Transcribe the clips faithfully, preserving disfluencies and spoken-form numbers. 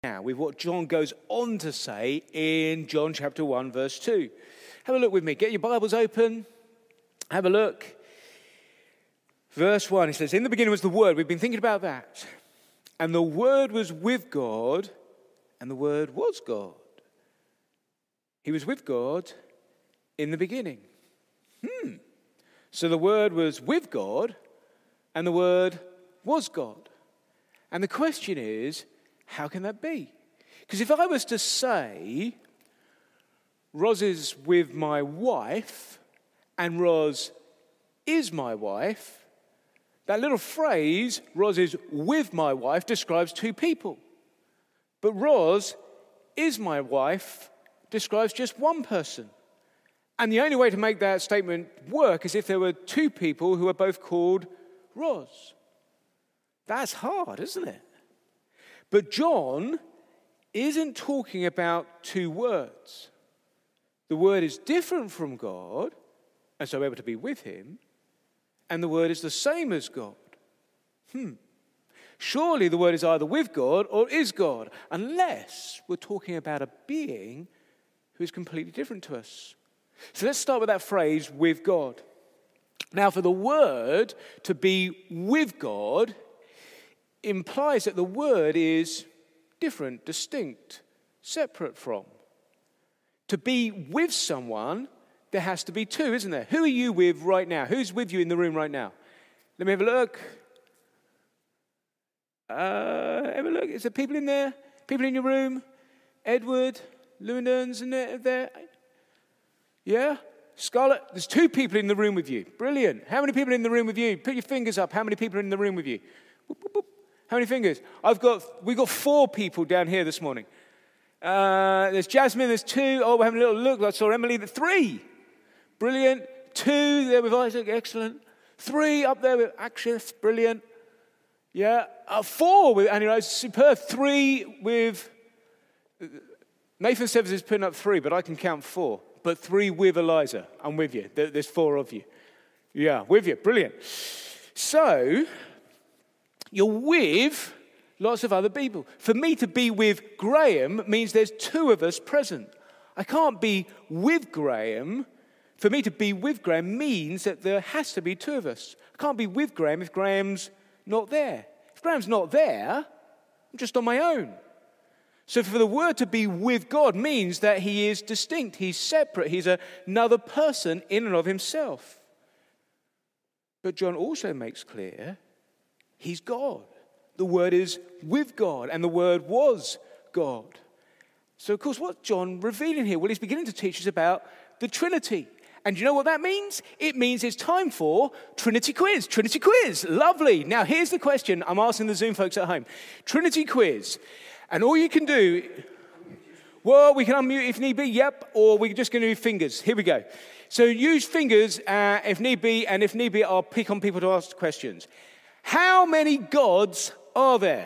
now with what John goes on to say in John chapter one, verse two. Have a look with me. Get your Bibles open. Have a look. Verse one, he says, in the beginning was the Word. We've been thinking about that. And the Word was with God, and the Word was God. He was with God in the beginning. Hmm. So the Word was with God, and the Word was God. And the question is, how can that be? Because if I was to say, Roz is with my wife, and Roz is my wife, that little phrase, Roz is with my wife, describes two people. But Roz is my wife describes just one person. And the only way to make that statement work is if there were two people who are both called Roz. That's hard, isn't it? But John isn't talking about two words. The Word is different from God, and so able to be with him, and the Word is the same as God. Hmm. Surely the Word is either with God or is God, unless we're talking about a being who is completely different to us. So let's start with that phrase, with God. Now, for the Word to be with God implies that the Word is different, distinct, separate from. To be with someone, there has to be two, isn't there? Who are you with right now? Who's with you in the room right now? Let me have a look. Uh, have a look. Is there people in there? People in your room? Edward, Lewandowns in there? there? Yeah? Scarlett, there's two people in the room with you. Brilliant. How many people in the room with you? Put your fingers up. How many people are in the room with you? Boop, boop, boop. How many fingers? I've got, we've got four people down here this morning. Uh, there's Jasmine, there's two. Oh, we're having a little look. I saw Emily, the three. Brilliant. Two there with Isaac, excellent. Three up there with Akshith, brilliant. Yeah. Uh, four with Annie Rose, superb. Three with, Nathan Severs is putting up three, but I can count four. But three with Eliza. I'm with you. There's four of you. Yeah, with you. Brilliant. So, you're with lots of other people. For me to be with Graham means there's two of us present. I can't be with Graham. For me to be with Graham means that there has to be two of us. I can't be with Graham if Graham's not there. If Graham's not there, I'm just on my own. So for the Word to be with God means that he is distinct, he's separate, he's another person in and of himself. But John also makes clear he's God. The Word is with God, and the Word was God. So, of course, what's John revealing here? Well, he's beginning to teach us about the Trinity. And you know what that means? It means it's time for Trinity Quiz. Trinity Quiz. Lovely. Now, here's the question I'm asking the Zoom folks at home. Trinity Quiz. And all you can do, well, we can unmute if need be, yep, or we're just going to do fingers. Here we go. So use fingers uh, if need be, and if need be, I'll pick on people to ask questions. How many gods are there?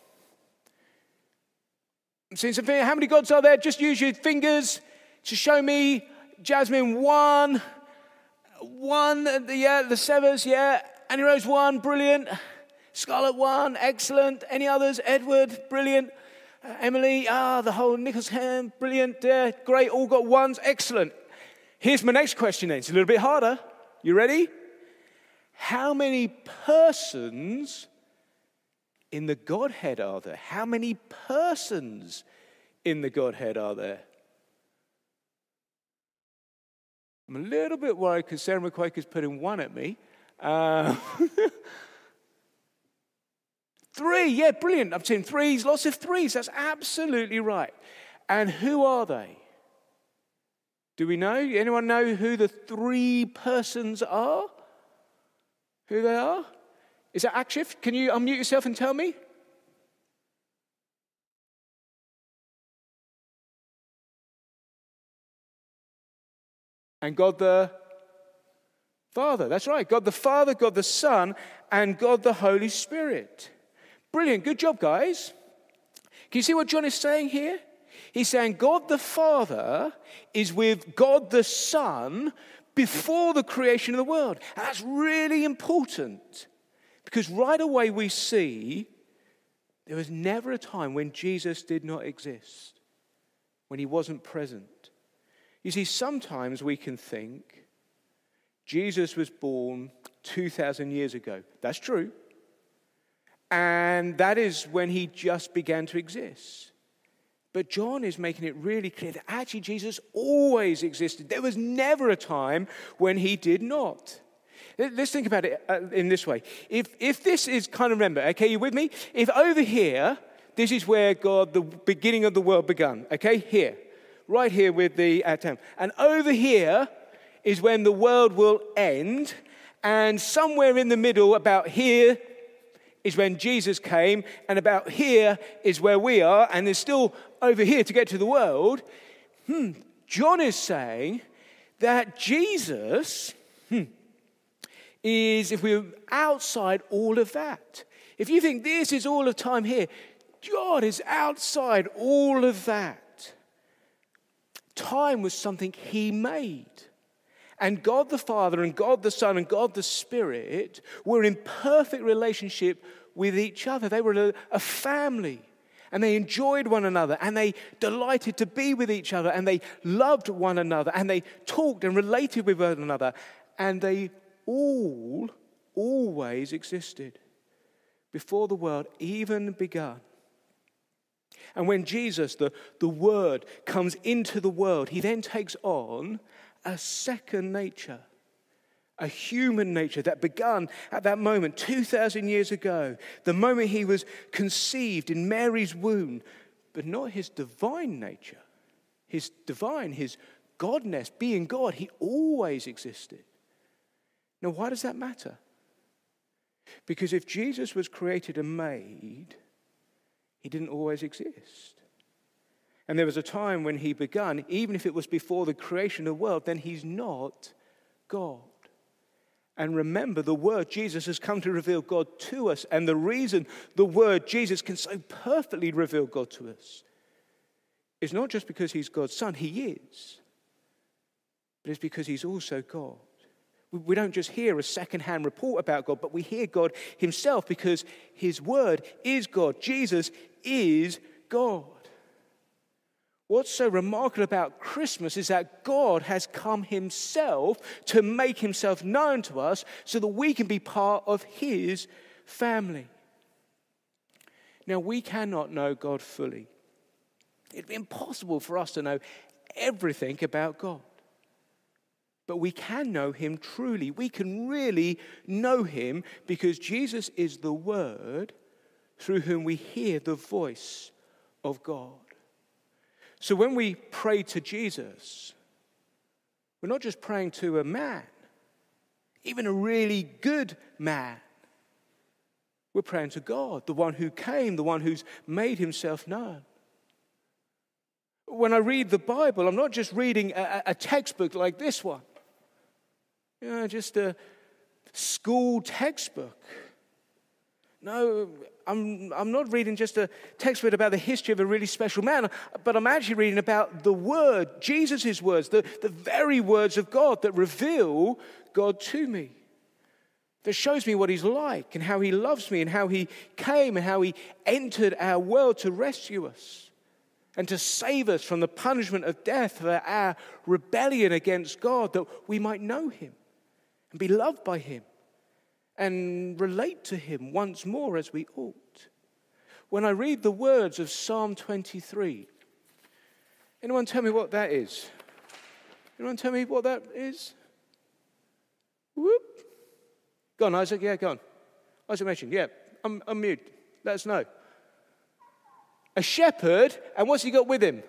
I'm seeing some fingers. How many gods are there? Just use your fingers to show me. Jasmine, one. One, yeah, the Severs, yeah. Annie Rose, one, brilliant. Scarlett, one, excellent. Any others? Edward, brilliant. Uh, Emily, ah, the whole Nichols hand, brilliant. Yeah, great, all got ones, excellent. Here's my next question then. It's a little bit harder. You ready? How many persons in the Godhead are there? How many persons in the Godhead are there? I'm a little bit worried because Sarah McQuaker's putting one at me. Uh, three, yeah, brilliant. I've seen threes, lots of threes. That's absolutely right. And who are they? Do we know? Anyone know who the three persons are? Who they are? Is that Akshif? Can you unmute yourself and tell me? And God the Father. That's right. God the Father, God the Son, and God the Holy Spirit. Brilliant. Good job, guys. Can you see what John is saying here? He's saying God the Father is with God the Son before the creation of the world. And that's really important because right away we see There was never a time when Jesus did not exist, when he wasn't present. You see, sometimes we can think Jesus was born two thousand years ago. That's true. And that is when he just began to exist. But John is making it really clear that actually Jesus always existed. There was never a time when he did not. Let's think about it in this way. If if this is kind of, remember, okay, you with me? If over here, this is where God, the beginning of the world began, okay, here, right here with the atom. And over here is when the world will end, and somewhere in the middle, about here, is when Jesus came, and about here is where we are, and there's still over here to get to the world. Hmm, John is saying that Jesus hmm, is, if we're outside all of that, if you think this is all of time here, God is outside all of that. Time was something he made. And God the Father and God the Son and God the Spirit were in perfect relationship with each other. They were a, a family. And they enjoyed one another. And they delighted to be with each other. And they loved one another. And they talked and related with one another. And they all, always existed before the world even begun. And when Jesus, the, the Word, comes into the world, he then takes on a second nature, a human nature that began at that moment two thousand years ago, the moment he was conceived in Mary's womb, but not his divine nature, his divine, his godness, being God. He always existed. Now, why does that matter? Because if Jesus was created and made, he didn't always exist. And there was a time when he began, even if it was before the creation of the world, then he's not God. And remember, the Word Jesus has come to reveal God to us. And the reason the Word Jesus can so perfectly reveal God to us is not just because he's God's Son, he is, but it's because he's also God. We don't just hear a second-hand report about God, but we hear God himself because his Word is God. Jesus is God. What's so remarkable about Christmas is that God has come himself to make himself known to us so that we can be part of his family. Now, we cannot know God fully. It'd be impossible for us to know everything about God. But we can know him truly. We can really know him because Jesus is the Word through whom we hear the voice of God. So when we pray to Jesus, we're not just praying to a man, even a really good man. We're praying to God, the one who came, the one who's made himself known. When I read the Bible, I'm not just reading a, a textbook like this one. You know, just a school textbook. No, I'm, I'm not reading just a textbook about the history of a really special man, but I'm actually reading about the Word, Jesus' words, the, the very words of God that reveal God to me, that shows me what he's like and how he loves me and how he came and how he entered our world to rescue us and to save us from the punishment of death for our rebellion against God, that we might know him and be loved by him and relate to him once more as we ought. When I read the words of Psalm twenty-three, anyone tell me what that is? Anyone tell me what that is? Whoop. Go on, Isaac. Yeah, go on. Isaac mentioned, yeah, I'm, I'm mute. Let us know. A shepherd, and what's he got with him?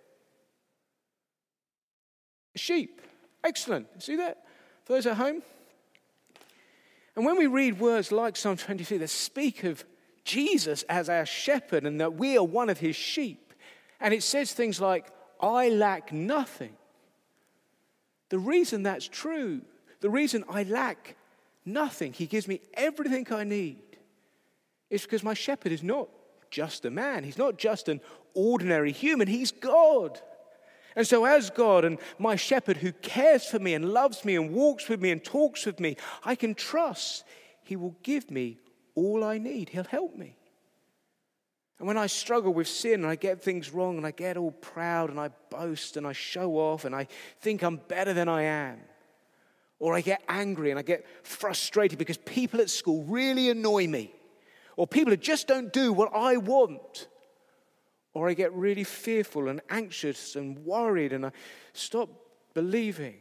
A sheep. Excellent. See that? For those at home? And when we read words like Psalm twenty-three that speak of Jesus as our shepherd and that we are one of his sheep, and it says things like, I lack nothing. The reason that's true, the reason I lack nothing, he gives me everything I need, is because my shepherd is not just a man. He's not just an ordinary human. He's God. And so as God and my shepherd who cares for me and loves me and walks with me and talks with me, I can trust he will give me all I need. He'll help me. And when I struggle with sin and I get things wrong and I get all proud and I boast and I show off and I think I'm better than I am, or I get angry and I get frustrated because people at school really annoy me, or people who just don't do what I want, or I get really fearful and anxious and worried and I stop believing,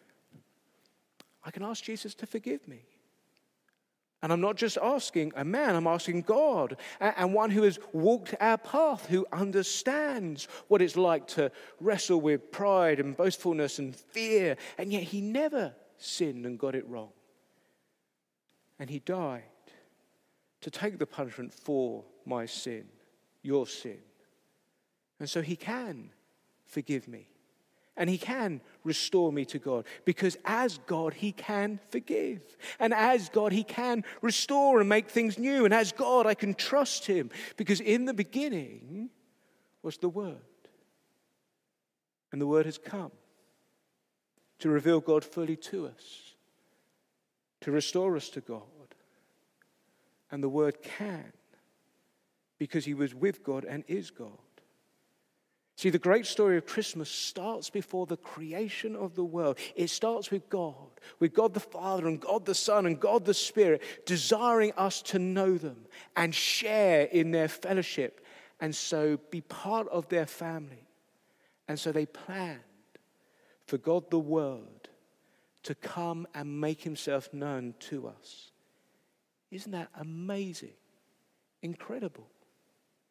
I can ask Jesus to forgive me. And I'm not just asking a man, I'm asking God, and one who has walked our path, who understands what it's like to wrestle with pride and boastfulness and fear, and yet he never sinned and got it wrong. And he died to take the punishment for my sin, your sin. And so he can forgive me. And he can restore me to God, because as God, he can forgive. And as God, he can restore and make things new. And as God, I can trust him, because in the beginning was the Word. And the Word has come to reveal God fully to us, to restore us to God. And the Word can, because he was with God and is God. See, the great story of Christmas starts before the creation of the world. It starts with God, with God the Father and God the Son and God the Spirit, desiring us to know them and share in their fellowship, and so be part of their family. And so they planned for God the Word to come and make himself known to us. Isn't that amazing? Incredible.